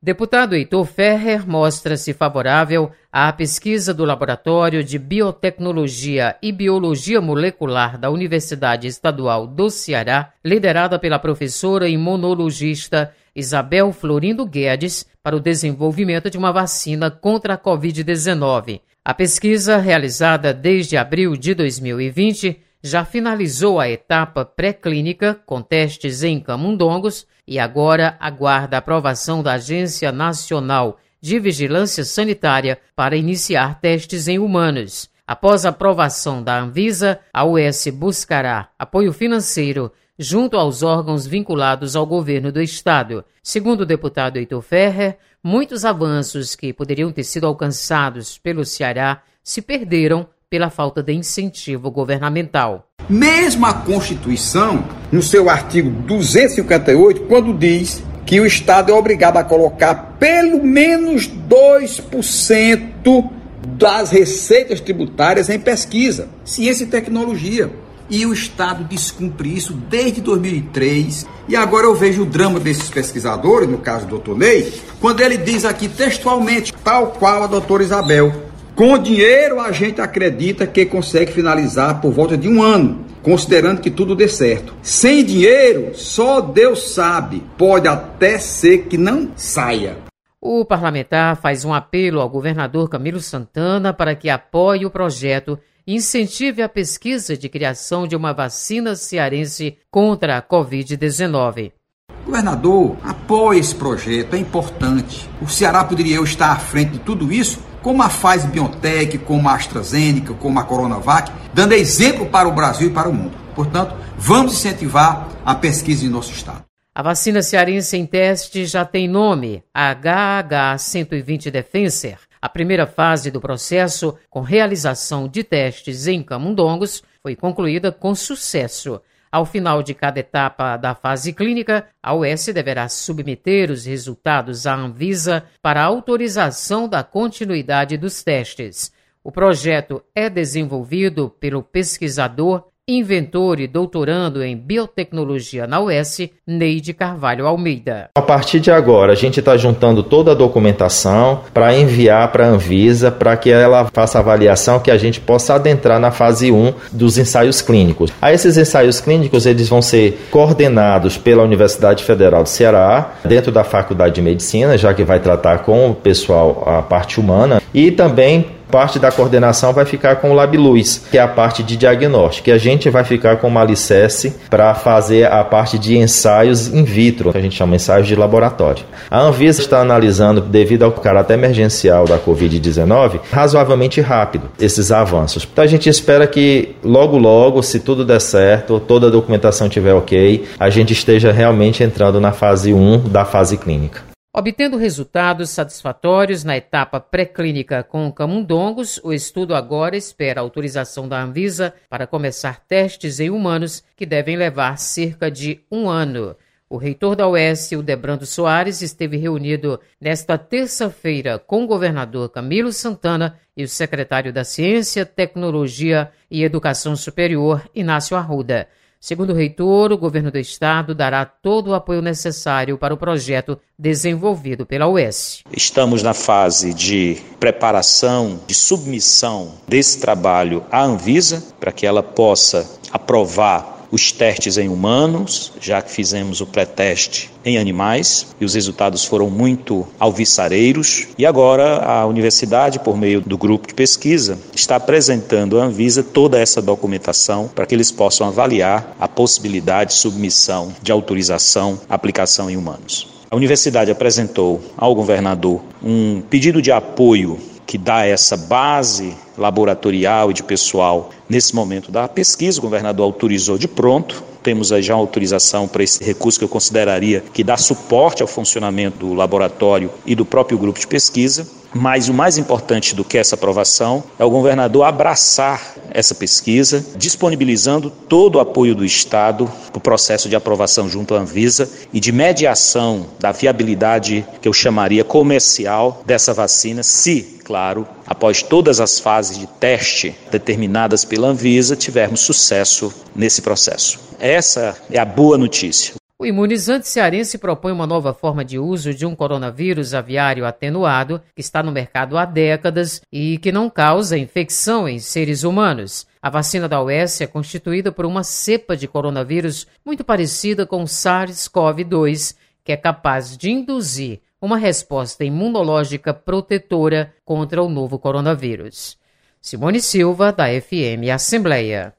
Deputado Heitor Ferrer mostra-se favorável à pesquisa do Laboratório de Biotecnologia e Biologia Molecular da Universidade Estadual do Ceará, liderada pela professora imunologista Isabel Florindo Guedes, para o desenvolvimento de uma vacina contra a Covid-19. A pesquisa, realizada desde abril de 2020, já finalizou a etapa pré-clínica com testes em camundongos e agora aguarda a aprovação da Agência Nacional de Vigilância Sanitária para iniciar testes em humanos. Após a aprovação da Anvisa, a UES buscará apoio financeiro junto aos órgãos vinculados ao governo do estado. Segundo o deputado Heitor Ferrer, muitos avanços que poderiam ter sido alcançados pelo Ceará se perderam pela falta de incentivo governamental. Mesmo a Constituição, no seu artigo 258, quando diz que o Estado é obrigado a colocar pelo menos 2% das receitas tributárias em pesquisa, ciência e tecnologia. E o Estado descumpre isso desde 2003. E agora eu vejo o drama desses pesquisadores, no caso do Dr. Ney, quando ele diz aqui textualmente, tal qual a doutora Isabel: com dinheiro a gente acredita que consegue finalizar por volta de 1 ano, considerando que tudo dê certo. Sem dinheiro, só Deus sabe, pode até ser que não saia. O parlamentar faz um apelo ao governador Camilo Santana para que apoie o projeto e incentive a pesquisa de criação de uma vacina cearense contra a Covid-19. Governador, apoie esse projeto, é importante. O Ceará poderia estar à frente de tudo isso, como a Pfizer-BioNTech, como a AstraZeneca, como a Coronavac, dando exemplo para o Brasil e para o mundo. Portanto, vamos incentivar a pesquisa em nosso estado. A vacina cearense em teste já tem nome, HH120 Defenser. A primeira fase do processo, com realização de testes em camundongos, foi concluída com sucesso. Ao final de cada etapa da fase clínica, a UES deverá submeter os resultados à Anvisa para autorização da continuidade dos testes. O projeto é desenvolvido pelo pesquisador, inventor e doutorando em biotecnologia na UES, Neide Carvalho Almeida. A partir de agora, a gente está juntando toda a documentação para enviar para a Anvisa, para que ela faça a avaliação, que a gente possa adentrar na fase 1 dos ensaios clínicos. Esses ensaios clínicos eles vão ser coordenados pela Universidade Federal do Ceará, dentro da Faculdade de Medicina, já que vai tratar com o pessoal a parte humana, e também parte da coordenação vai ficar com o LabLuz, que é a parte de diagnóstico, e a gente vai ficar com uma alicerce para fazer a parte de ensaios in vitro, que a gente chama ensaios de laboratório. A Anvisa está analisando, devido ao caráter emergencial da Covid-19, razoavelmente rápido esses avanços. Então a gente espera que logo, se tudo der certo, toda a documentação estiver ok, a gente esteja realmente entrando na fase 1 da fase clínica. Obtendo resultados satisfatórios na etapa pré-clínica com camundongos, o estudo agora espera a autorização da Anvisa para começar testes em humanos que devem levar cerca de 1 ano. O reitor da UES, Hildebrando Soares, esteve reunido nesta terça-feira com o governador Camilo Santana e o secretário da Ciência, Tecnologia e Educação Superior, Inácio Arruda. Segundo o reitor, o governo do estado dará todo o apoio necessário para o projeto desenvolvido pela UES. Estamos na fase de preparação, de submissão desse trabalho à Anvisa, para que ela possa aprovar os testes em humanos, já que fizemos o pré-teste em animais e os resultados foram muito alvissareiros. E agora a universidade, por meio do grupo de pesquisa, está apresentando à Anvisa toda essa documentação para que eles possam avaliar a possibilidade de submissão de autorização, aplicação em humanos. A universidade apresentou ao governador um pedido de apoio que dá essa base laboratorial e de pessoal nesse momento da pesquisa. O governador autorizou de pronto. Temos aí já uma autorização para esse recurso que eu consideraria que dá suporte ao funcionamento do laboratório e do próprio grupo de pesquisa. Mas o mais importante do que essa aprovação é o governador abraçar essa pesquisa, disponibilizando todo o apoio do Estado para o processo de aprovação junto à Anvisa e de mediação da viabilidade que eu chamaria comercial dessa vacina, se, claro, após todas as fases de teste determinadas pela Anvisa, tivermos sucesso nesse processo. Essa é a boa notícia. O imunizante cearense propõe uma nova forma de uso de um coronavírus aviário atenuado que está no mercado há décadas e que não causa infecção em seres humanos. A vacina da UES é constituída por uma cepa de coronavírus muito parecida com o SARS-CoV-2, que é capaz de induzir uma resposta imunológica protetora contra o novo coronavírus. Simone Silva, da FM Assembleia.